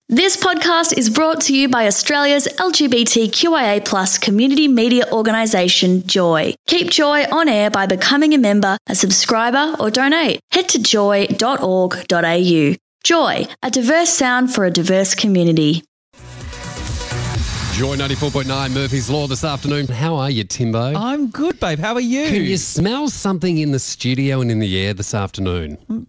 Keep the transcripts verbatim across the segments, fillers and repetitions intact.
This podcast is brought to you by Australia's L G B T Q I A plus community media organisation, Joy. Keep Joy on air by becoming a member, a subscriber or donate. Head to joy dot org dot a u. Joy, a diverse sound for a diverse community. Joy ninety-four point nine, Murphy's Law this afternoon. How are you, Timbo? I'm good, babe. How are you? Can you smell something in the studio and in the air this afternoon? Ooh,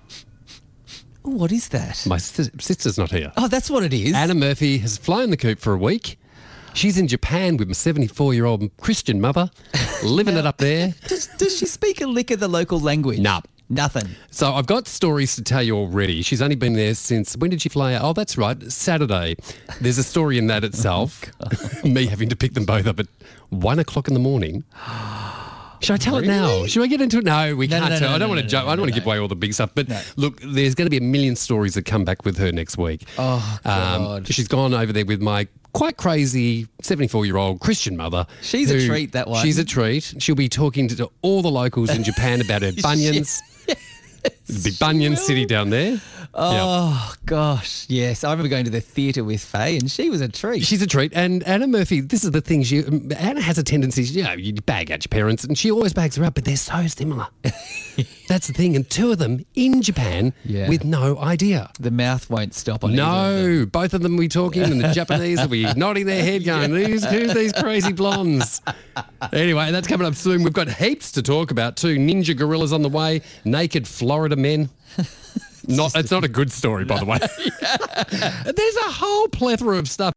what is that? My sis- sister's not here. Oh, that's what it is. Anna Murphy has flown the coop for a week. She's in Japan with my seventy-four-year-old Christian mother, living it up there. Does, does she speak a lick of the local language? Nah. Nothing. So I've got stories to tell you already. She's only been there since, when did she fly out? Oh, that's right, Saturday. There's a story in that itself. Oh, me having to pick them both up at one o'clock in the morning. Should I tell really? it now? Should I get into it? No, we no, can't no, no, tell. no, I don't no, want to no, joke. no, I don't want no. to give away all the big stuff. But No. look, there's going to be a million stories that come back with her next week. Oh, God. Um, she's gone over there with my quite crazy seventy-four-year-old Christian mother. She's a who- treat, that one. She's a treat. She'll be talking to all the locals in Japan about her bunions. The big Bunyan City down there. Oh, gosh. Yes. I remember going to the theatre with Faye and she was a treat. She's a treat. And Anna Murphy, this is the thing. She Anna has a tendency, you know, you bag out your parents and she always bags her up, but they're so similar. That's the thing. And two of them in Japan Yeah. with no idea. The mouth won't stop on either of them. No, both of them will be talking and the Japanese will be nodding their head going, who's, who's these crazy blondes? Anyway, that's coming up soon. We've got heaps to talk about too. Ninja gorillas on the way, naked Florida men. Not, it's not a good story, by the way. There's a whole plethora of stuff.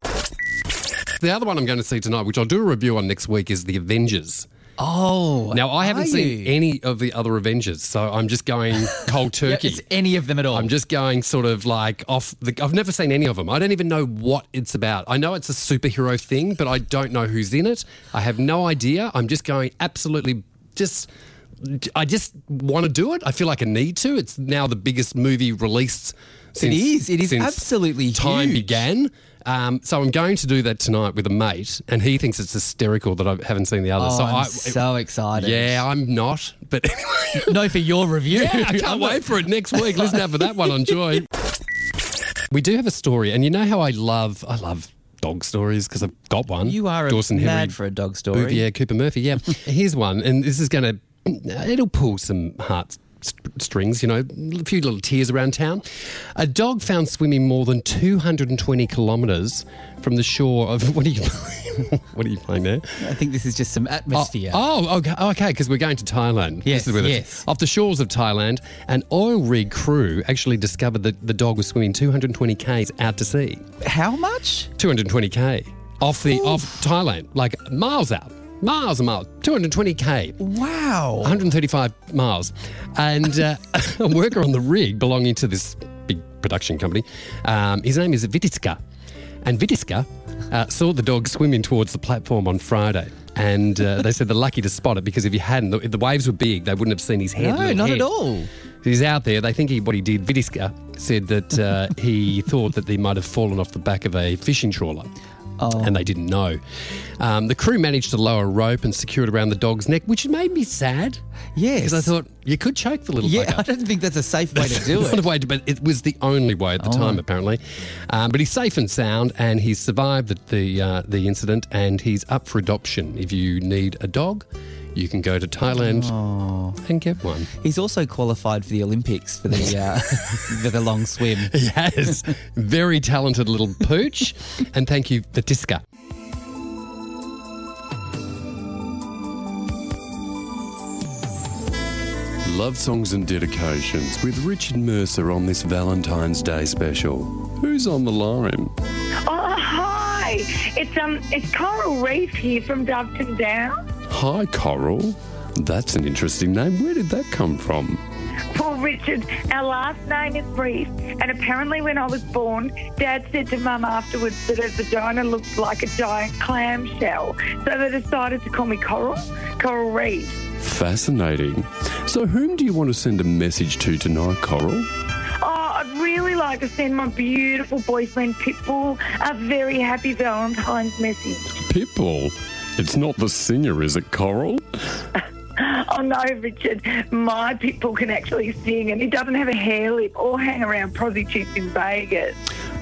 The other one I'm going to see tonight, which I'll do a review on next week, is The Avengers. Oh. Now, I haven't are seen you? any of the other Avengers, so I'm just going cold Yeah, turkey. it's any of them at all. I'm just going sort of like off the... I've never seen any of them. I don't even know what it's about. I know it's a superhero thing, but I don't know who's in it. I have no idea. I'm just going absolutely just... I just want to do it. I feel like I need to. It's now the biggest movie released since... It is. It is since absolutely time huge. began. Um, so I'm going to do that tonight with a mate, and he thinks it's hysterical that I haven't seen the others. Oh, so I'm I, so excited. Yeah, I'm not. But anyway... No, for your review. Yeah, I can't wait for it next week. Listen out for that one on Joy. We do have a story, and you know how I love, I love dog stories because I've got one. You are a Dawson mad Henry for a dog story. Bouvier, Cooper Murphy. Yeah, here's one, and this is going to, it'll pull some heart st- strings. You know, a few little tears around town. A dog found swimming more than two hundred twenty kilometres from the shore of what are you, what are you playing there? I think this is just some atmosphere. Oh, oh, okay, okay, because we're going to Thailand. Yes, This is where the- yes. Off the shores of Thailand, an oil rig crew actually discovered that the dog was swimming two hundred twenty kays out to sea. How much? two hundred twenty k off the off Thailand, like miles out, miles and miles, two hundred twenty k. Wow. one hundred thirty-five miles. And uh, a worker on the rig belonging to this big production company, um, his name is Vitiska. And Vitiska uh, saw the dog swimming towards the platform on Friday. And uh, they said they're lucky to spot it because if you hadn't, if the waves were big, they wouldn't have seen his head. No, little not head. at all. He's out there. They think he, what he did, Vitiska said that uh, he thought that he might have fallen off the back of a fishing trawler. Oh. And they didn't know. Um, the crew managed to lower a rope and secure it around the dog's neck, which made me sad. Yes. Because I thought, you could choke the little Yeah, bugger. I don't think that's a safe way to do Not it. a way to, but it was the only way at the time, apparently. Um, but he's safe and sound, and he's survived the the, uh, the incident, and he's up for adoption. If you need a dog, you can go to Thailand and get one. He's also qualified for the Olympics for the uh, for the long swim. He has. Very talented little pooch. And thank you, Vitiska. Love songs and dedications with Richard Mercer on this Valentine's Day special. Who's on the line? Oh, hi. It's um, it's Coral Reef here from Doveton Down. Hi, Coral. That's an interesting name. Where did that come from? Poor Richard, our last name is Reef, and apparently when I was born, Dad said to Mum afterwards that her vagina looked like a giant clamshell, so they decided to call me Coral, Coral Reef. Fascinating. So whom do you want to send a message to tonight, Coral? Oh, I'd really like to send my beautiful boyfriend Pitbull a very happy Valentine's message. Pitbull? It's not the singer, is it, Coral? Oh no, Richard, my Pitbull can actually sing and he doesn't have a hair lip or hang around prostitutes in Vegas.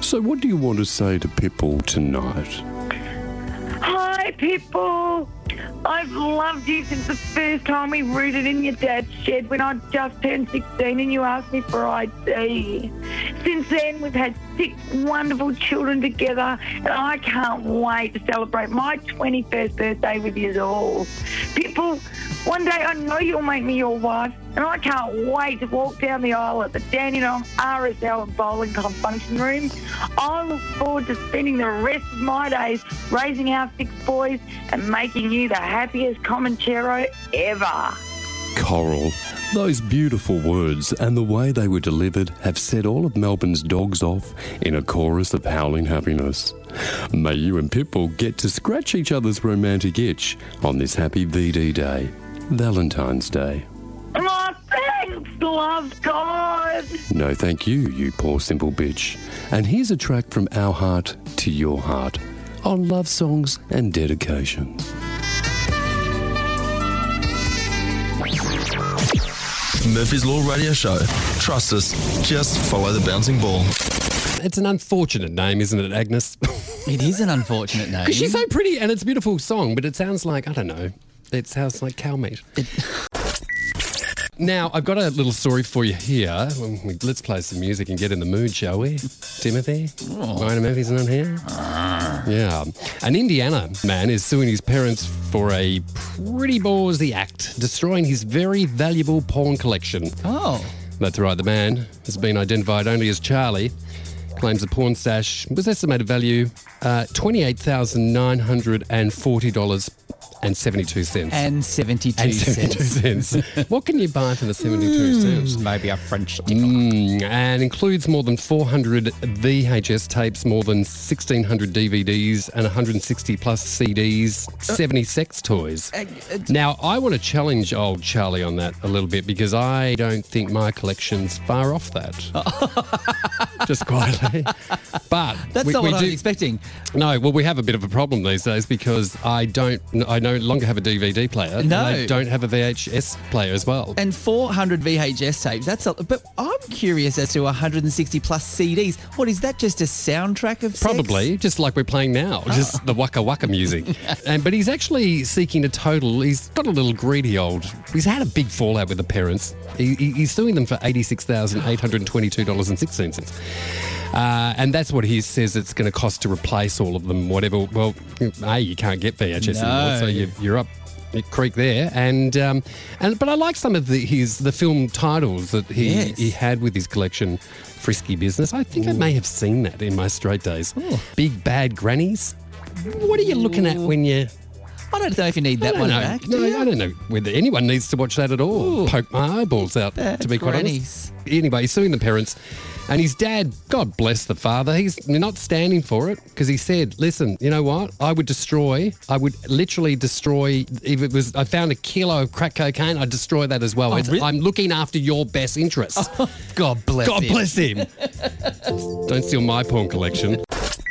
So what do you want to say to Pitbull tonight? Hi, Pitbull. I've loved you since the first time we rooted in your dad's shed when I just turned sixteen and you asked me for I D. Since then, we've had six wonderful children together, and I can't wait to celebrate my twenty-first birthday with you all. Pitbull, one day I know you'll make me your wife, and I can't wait to walk down the aisle at the Dandenong R S L and Bowling Club function room. I look forward to spending the rest of my days raising our six boys and making you the happiest Comanchero ever. Coral, those beautiful words and the way they were delivered have set all of Melbourne's dogs off in a chorus of howling happiness. May you and Pitbull get to scratch each other's romantic itch on this happy V D Day, Valentine's Day. Oh, thanks, love God. No thank you, you poor simple bitch. And here's a track from our heart to your heart on love songs and dedications. Murphy's Law Radio Show. Trust us. Just follow the bouncing ball. It's an unfortunate name, isn't it, Agnes? It is an unfortunate name. Because she's so pretty and it's a beautiful song, but it sounds like, I don't know, it sounds like cow meat. It... Now, I've got a little story for you here. Let's play some music and get in the mood, shall we? Timothy? Oh. Ryan Murphy's not here? Ah. Yeah. An Indiana man is suing his parents for a pretty ballsy act, destroying his very valuable porn collection. Oh. That's right. The man has been identified only as Charlie. Claims the porn stash was estimated value uh, twenty-eight thousand nine hundred forty dollars and seventy-two cents. And seventy-two and seventy-two cents. cents. What can you buy for the seventy-two cents? Maybe a French sticker. Mm, and includes more than four hundred V H S tapes, more than sixteen hundred D V Ds, and one hundred sixty plus C Ds, seventy sex toys. Uh, uh, now, I want to challenge old Charlie on that a little bit because I don't think my collection's far off that. Just quietly. But that's we, not we what do, I was expecting. No, well, we have a bit of a problem these days because I don't, I no longer have a D V D player. No. And I don't have a V H S player as well. And four hundred V H S tapes, that's a, but I'm curious as to one hundred sixty plus C Ds. What, is that just a soundtrack of sex? Probably, just like we're playing now, oh. just the waka waka music. and But he's actually seeking a total, he's got a little greedy old, he's had a big fallout with the parents. He, he, he's suing them for eighty-six thousand eight hundred twenty-two dollars and sixteen cents. Uh, and that's what he says it's going to cost to replace all of them, whatever. Well, A, you can't get V H S no. anymore, so you, you're up creek there. And um, and but I like some of the his the film titles that he, yes. he had with his collection. Frisky Business. I think Ooh. I may have seen that in my straight days. Ooh. Big Bad Grannies. What are you looking at when you... I don't know if you need that one know. back. No, I don't know whether anyone needs to watch that at all. Ooh. Poke my eyeballs out, Bad to be quite grannies. honest. Anyway, he's suing the parents. And his dad, God bless the father, he's not standing for it because he said, listen, you know what? I would destroy, I would literally destroy, if it was, I found a kilo of crack cocaine, I'd destroy that as well. Oh, it's, really? I'm looking after your best interests. Oh, God bless God him. bless him. Don't steal my porn collection.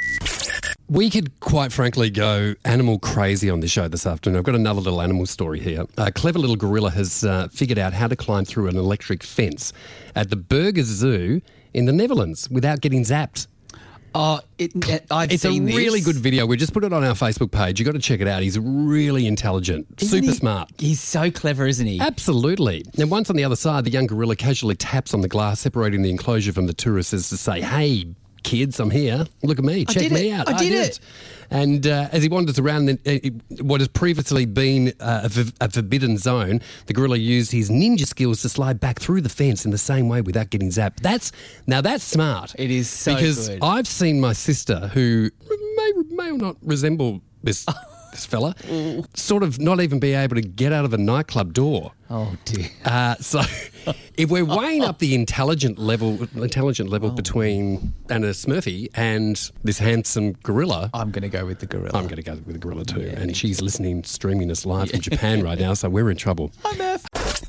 We could quite frankly go animal crazy on this show this afternoon. I've got another little animal story here. A clever little gorilla has uh, figured out how to climb through an electric fence at the Burgers Zoo in the Netherlands without getting zapped. Oh, it, it, I've it's seen a really this. good video. We just put it on our Facebook page. You've got to check it out. He's really intelligent, Isn't super he, smart. He's so clever, isn't he? Absolutely. And once on the other side, the young gorilla casually taps on the glass separating the enclosure from the tourists as to say, hey, kids, I'm here. Look at me. I Check did me it. out. I did it. And uh, as he wanders around the, uh, what has previously been uh, a, v- a forbidden zone, the gorilla used his ninja skills to slide back through the fence in the same way without getting zapped. That's now that's smart. It is so because good. I've seen my sister, who may may or not resemble this this fella, sort of not even be able to get out of a nightclub door. Oh dear. Uh, so, if we're weighing up the intelligent level, intelligent level oh. between Anna Smurfy and this handsome gorilla, I'm going to go with the gorilla. I'm going to go with the gorilla too. Yeah, and she's listening, streaming us live from Japan right now, so we're in trouble. Hi, Murph.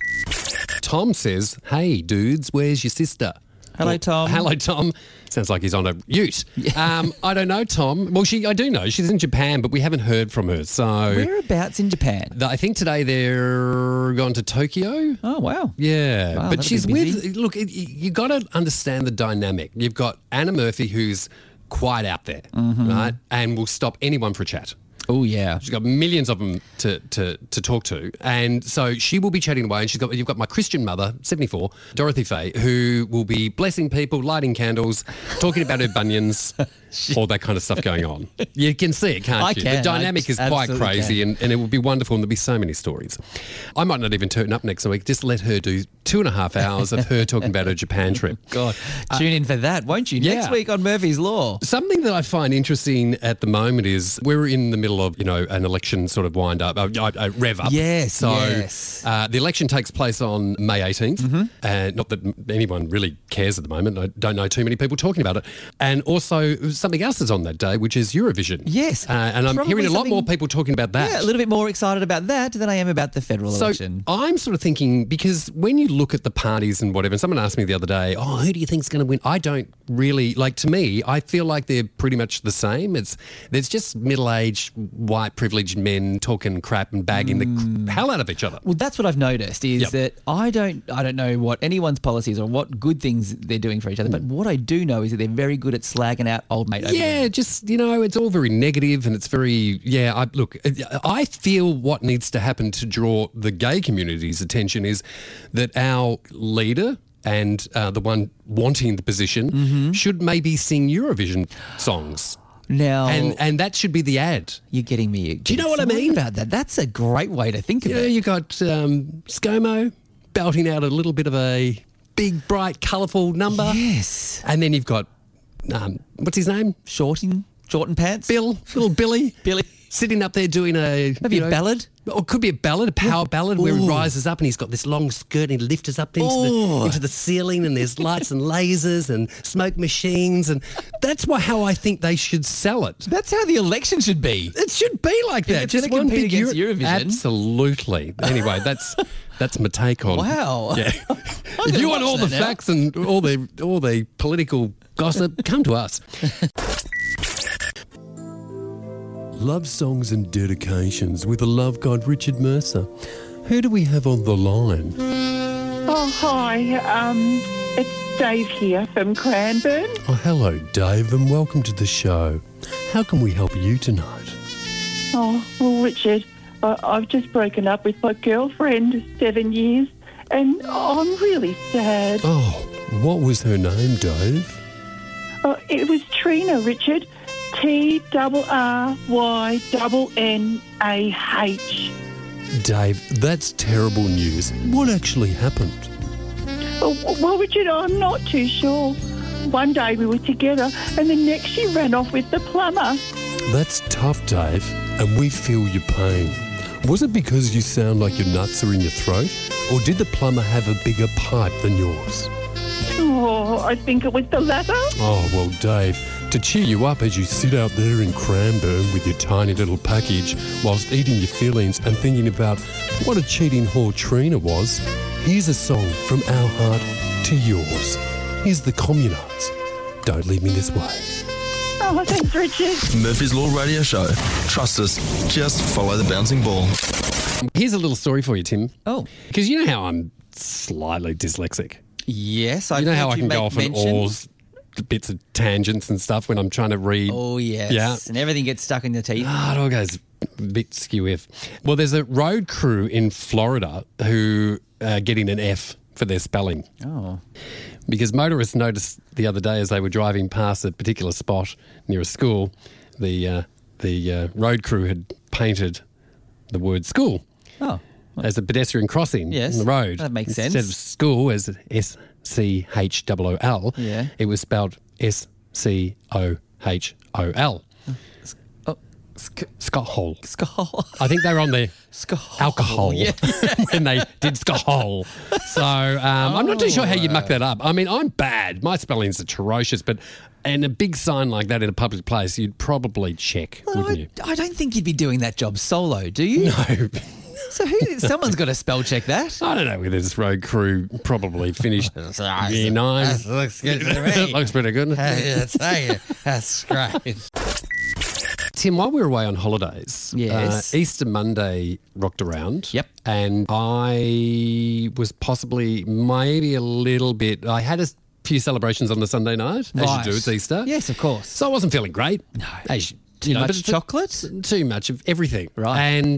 Tom says, "Hey, dudes, where's your sister?" Hello, Well, Tom. Hello, Tom. Sounds like he's on a ute. Um, I don't know, Tom. Well, she, I do know. She's in Japan, but we haven't heard from her. So Whereabouts in Japan? th- I think today they're gone to Tokyo. Oh, wow. Yeah, Wow, but that'll she's be busy. with. Look, it, you got to understand the dynamic. You've got Anna Murphy, who's quite out there, right? And will stop anyone for a chat. Oh, yeah. She's got millions of them to, to, to talk to. And so she will be chatting away. And she's got, you've got my Christian mother, seventy-four, Dorothy Fay, who will be blessing people, lighting candles, talking about her bunions, all that kind of stuff going on. You can see it, can't I you? can. The dynamic I is quite absolutely crazy can. and, and it will be wonderful and there'll be so many stories. I might not even turn up next week. Just let her do two and a half hours of her talking about her Japan trip. God, tune in for that, won't you? yeah. Next week on Murphy's Law. Something that I find interesting at the moment is we're in the middle of, you know, an election sort of wind up, uh, uh, rev up. Yes, So yes. Uh, the election takes place on May eighteenth. Mm-hmm. And not that m- anyone really cares at the moment. I don't know too many people talking about it. And also something else is on that day, which is Eurovision. Yes. Uh, and I'm Probably hearing a lot more something- people talking about that. Yeah, a little bit more excited about that than I am about the federal So election. I'm sort of thinking, because when you look at the parties and whatever, and someone asked me the other day, oh, who do you think's going to win? I don't really, like, to me, I feel like they're pretty much the same. It's There's just middle-aged, white, privileged men talking crap and bagging Mm. the hell out of each other. Well, that's what I've noticed is Yep. that I don't I don't know what anyone's policies or what good things they're doing for each other, but what I do know is that they're very good at slagging out old mate over Yeah, them. just, you know, it's all very negative and it's very, yeah, I, look, I feel what needs to happen to draw the gay community's attention is that our leader and uh, the one wanting the position Mm-hmm. should maybe sing Eurovision songs. Now, And and that should be the ad. you're getting me. Do you know what I mean? About that, that's a great way to think of You know, it. you got um, ScoMo belting out a little bit of a big, bright, colourful number. Yes, And then you've got, um, what's his name? shorting, shorting pants. Bill, little Billy. Billy. Sitting up there doing a... Maybe you a know, ballad? Or it could be a ballad, a power ballad where he Ooh. rises up and he's got this long skirt and he lifts us up into Ooh. the, into the ceiling and there's lights and lasers and smoke machines and that's why how I think they should sell it. That's how the election should be. It should be like that. it's gonna Just one compete big against Euro- Eurovision. Absolutely. Anyway, that's that's my take on. Wow. Yeah. I'm If gonna you want watch all the that now. facts and all the all the political gossip, come to us. Love songs and dedications with a love god Richard Mercer. Who do we have on the line? Oh, hi. Um, it's Dave here from Cranbourne. Oh, hello, Dave, and welcome to the show. How can we help you tonight? Oh, well, Richard, I- I've just broken up with my girlfriend of seven years, and I'm really sad. Oh, what was her name, Dave? Oh, it was Trina, Richard. T R R Y N N A H. Dave, that's terrible news. What actually happened? Oh, well, Richard, I'm not too sure. One day we were together, and the next she ran off with the plumber. That's tough, Dave, and we feel your pain. Was it because you sound like your nuts are in your throat, or did the plumber have a bigger pipe than yours? Oh, I think it was the latter. Oh, well, Dave, to cheer you up as you sit out there in Cranbourne with your tiny little package whilst eating your feelings and thinking about what a cheating whore Trina was, here's a song from our heart to yours. Here's the Communards. Don't leave me this way. Oh, thanks, Richard. Murphy's Law Radio Show. Trust us. Just follow the bouncing ball. Here's a little story for you, Tim. Oh, Because you know how I'm slightly dyslexic. yes. I You know how I heard can make go off on mention. all s- bits of tangents and stuff when I'm trying to read. Oh, yes. Yeah. And everything gets stuck in your teeth. Ah, it all goes a bit skew-if. Well, there's a road crew in Florida who are getting an F for their spelling. Oh. Because motorists noticed the other day as they were driving past a particular spot near a school, the uh, the uh, road crew had painted the word school Oh. as a pedestrian crossing Yes, on the road. that makes Instead sense. of school as S C H O O L, Yeah. it was spelled S C O H O L. Oh. Sk- Skothole. Skull. I think they were on the Skull. alcohol Yeah. when they did Skothole. So um, I'm not too sure how you muck that up. I mean, I'm bad. My spellings are atrocious, but and a big sign like that in a public place, you'd probably check, Well, wouldn't I, you? I don't think you'd be doing that job solo, do you? No. So who, someone's got to spell check that. I don't know whether this road crew probably finished year nine. Looks good to me. Looks pretty good. Hey, thank you. That's great. Tim, while we were away on holidays, Yes. uh, Easter Monday rocked around. Yep. And I was possibly maybe a little bit, I had a few celebrations on the Sunday night, as Right. you do. It's Easter. Yes, of course. So I wasn't feeling great. No. As you, Too you know, much but it's a- chocolate? Too much of everything. Right. And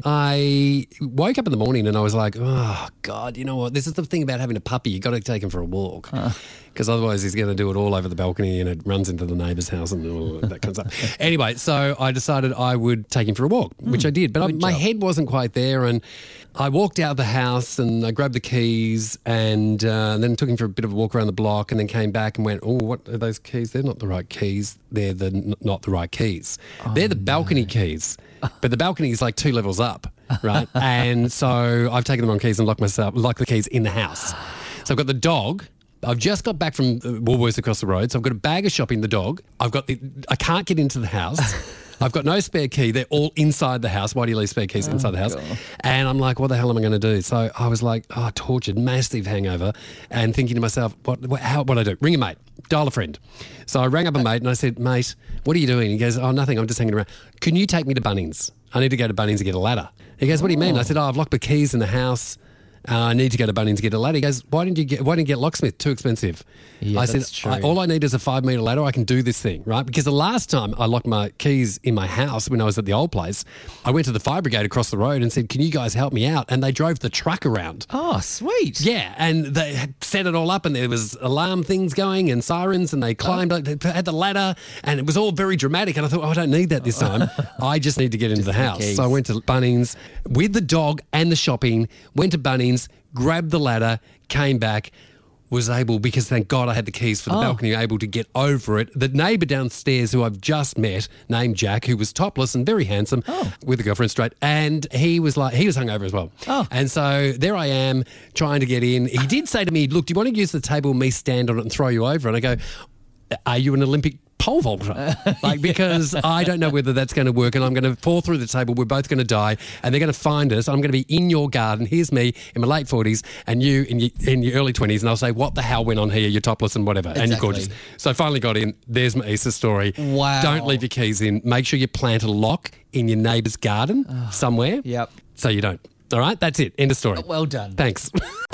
I woke up in the morning and I was like, oh, God, you know what? This is the thing about having a puppy. you got to take him for a walk. Because otherwise he's going to do it all over the balcony and it runs into the neighbour's house and all that kind of stuff. Anyway, so I decided I would take him for a walk, which I did. But I, my head wasn't quite there. And I walked out of the house and I grabbed the keys and uh, then took him for a bit of a walk around the block and then came back and went, oh, what are those keys? They're not the right keys. They're the n- not the right keys. They're the balcony keys. But the balcony is like two levels up, right? And so I've taken the wrong keys and locked myself, locked the keys in the house. So I've got the dog. I've just got back from uh, Woolworths across the road, so I've got a bag of shopping, the dog. I've got the, I can't get into the house. I've got no spare key. They're all inside the house. Why do you leave spare keys inside the house? And I'm like, what the hell am I going to do? So I was like, oh, tortured, massive hangover, and thinking to myself, what, what, how, what do I do? Ring a mate, dial a friend. So I rang up a mate and I said, mate, what are you doing? He goes, oh, nothing, I'm just hanging around. Can you take me to Bunnings? I need to go to Bunnings and get a ladder. He goes, what do you mean? I said, oh, I've locked the keys in the house. Uh, I need to go to Bunnings to get a ladder. He goes, why didn't you get, why didn't you get locksmith? Too expensive. Yeah, I that's said, true. I, all I need is a five metre ladder. I can do this thing, right? Because the last time I locked my keys in my house when I was at the old place, I went to the fire brigade across the road and said, can you guys help me out? And they drove the truck around. Oh, sweet. Yeah, and they had set it all up and there was alarm things going and sirens and they climbed, Oh. they had the ladder and it was all very dramatic and I thought, oh, I don't need that this time. I just need to get into the house. keys. So I went to Bunnings with the dog and the shopping, went to Bunnings, grabbed the ladder, came back, was able, because thank God I had the keys for the Oh. balcony, able to get over it. The neighbour downstairs who I've just met, named Jack, who was topless and very handsome with a girlfriend straight, and he was like, he was hungover as well. Oh. And so there I am trying to get in. He did say to me, look, do you want to use the table and me stand on it and throw you over? And I go, are you an Olympic pole vaulter? Like, because I don't know whether that's going to work and I'm going to fall through the table. We're both going to die and they're going to find us. I'm going to be in your garden. Here's me in my late forties and you in your, in your early twenties. And I'll say, what the hell went on here? You're topless and whatever. And you're Exactly. gorgeous. So I finally got in. There's my Easter story. Wow. Don't leave your keys in. Make sure you plant a lock in your neighbour's garden somewhere. Yep. So you don't. All right? That's it. End of story. Well done. Thanks.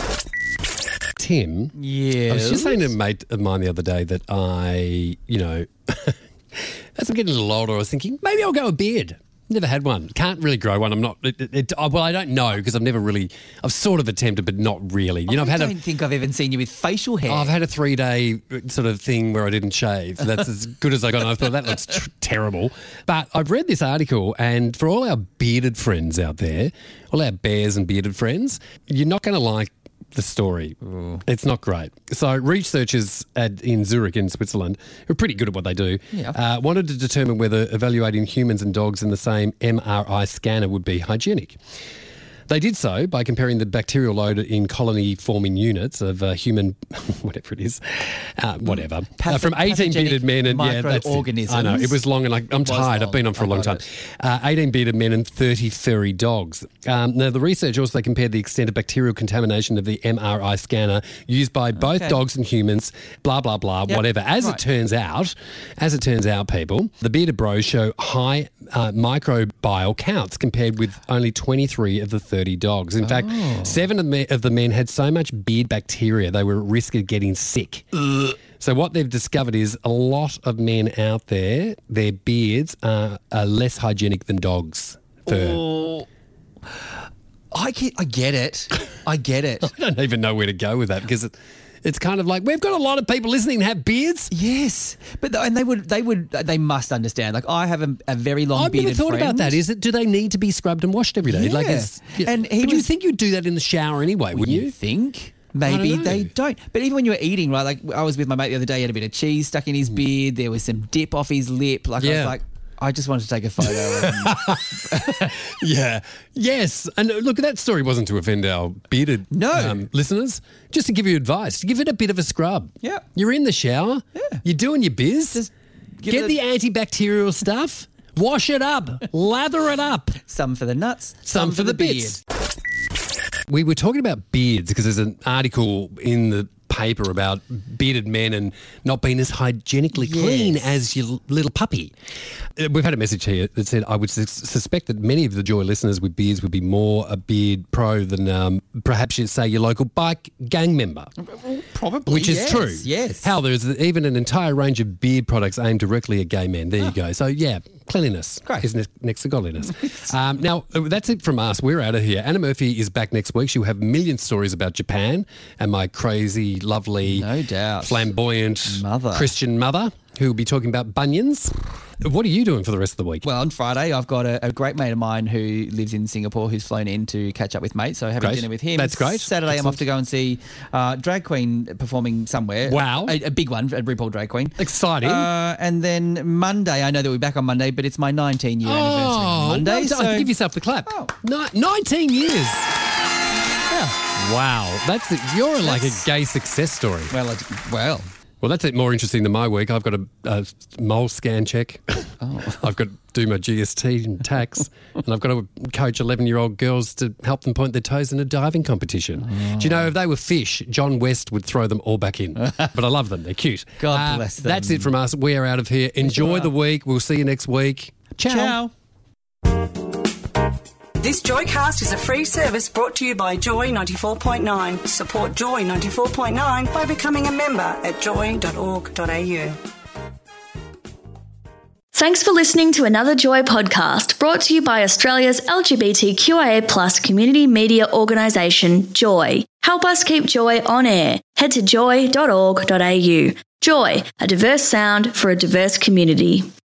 Tim. Yeah. I was just saying to a mate of mine the other day that I, you know, as I'm getting a little older, I was thinking maybe I'll go a beard. Never had one. Can't really grow one. I'm not. It, it, it, well, I don't know because I've never really. I've sort of attempted, but not really. You know, I've I had don't a. think I've even seen you with facial hair. Oh, I've had a three day sort of thing where I didn't shave. That's as good as I got. And I thought that looks tr- terrible. But I've read this article, and for all our bearded friends out there, all our bears and bearded friends, you're not going to like the story. It's not great. So researchers at, in Zurich in Switzerland, who are pretty good at what they do, Yeah. uh, wanted to determine whether evaluating humans and dogs in the same M R I scanner would be hygienic. They did so by comparing the bacterial load in colony-forming units of uh, human, whatever it is, uh, whatever, Patho- uh, from eighteen bearded men and yeah, that's it. microorganisms. I know it was long and I, I'm was tired. I've long. been on for a I long got time. Uh, eighteen bearded men and thirty furry dogs. Um, now the research also compared the extent of bacterial contamination of the M R I scanner used by both Okay. dogs and humans. Blah blah blah. Yep. Whatever. As Right. it turns out, as it turns out, people, the bearded bros show high uh, microbial counts compared with only twenty-three of the thirty dogs. In fact, seven of the, men, of the men had so much beard bacteria they were at risk of getting sick. So what they've discovered is a lot of men out there, their beards are, are less hygienic than dogs' fur. Oh, I get, I get it. I get it. I don't even know where to go with that because it, it's kind of like we've got a lot of people listening that have beards. Yes, but th- and they would, they would, they must understand. Like I have a, a very long I've never bearded thought friend. about that. Is it? Do they need to be scrubbed and washed every day? Like, Yeah. it's, And he but you was- think you'd do that in the shower anyway, wouldn't you you? think? Maybe don't know. they don't. But even when you were eating, right? Like I was with my mate the other day, he had a bit of cheese stuck in his beard. There was some dip off his lip. Like I Yeah. was like, I just wanted to take a photo. And Yeah. Yes. And uh, look, that story wasn't to offend our bearded No. um, listeners, just to give you advice, to give it a bit of a scrub. Yeah. You're in the shower. Yeah. You're doing your biz. Just give Get it a- the antibacterial stuff. Wash it up. Lather it up. some for the nuts, Some, for, the, bits. We were talking about beards because there's an article in the paper about bearded men and not being as hygienically clean Yes. as your l- little puppy. Uh, We've had a message here that said, I would sus- suspect that many of the Joy listeners with beards would be more a beard pro than um, perhaps you say your local bike gang member. Probably. Which is yes, true. Yes. Hell, there's even an entire range of beard products aimed directly at gay men. There you go. So, yeah, cleanliness Great. is ne- next to godliness. um, now, uh, that's it from us. We're out of here. Anna Murphy is back next week. She'll have a million stories about Japan and my crazy, lovely, No doubt. flamboyant Mother. Christian mother who will be talking about bunions. What are you doing for the rest of the week? Well, on Friday, I've got a, a great mate of mine who lives in Singapore who's flown in to catch up with mates. So having Great. dinner with him. That's great. Saturday, I'm Excellent. off to go and see uh, drag queen performing somewhere. Wow. A, a big one, a RuPaul drag queen. Exciting. Uh, and then Monday, I know that we're back on Monday, but it's my nineteen-year anniversary on Monday. well done. so Give yourself the clap. Oh. Ni- nineteen years. yeah. Wow. That's it. You're like a gay success story. Well, it, well, Well, that's it. More interesting than my week. I've got a, a mole scan check. Oh. I've got to do my G S T and tax, and I've got to coach eleven-year-old girls to help them point their toes in a diving competition. Oh. Do you know if they were fish, John West would throw them all back in? But I love them. They're cute. God bless them. That's it from us. We are out of here. Enjoy the week. We'll see you next week. Ciao. ciao. This Joycast is a free service brought to you by Joy ninety-four point nine. Support Joy ninety-four point nine by becoming a member at joy dot org dot a u. Thanks for listening to another Joy podcast brought to you by Australia's L G B T Q I A plus community media organisation, Joy. Help us keep Joy on air. Head to joy dot org dot a u. Joy, a diverse sound for a diverse community.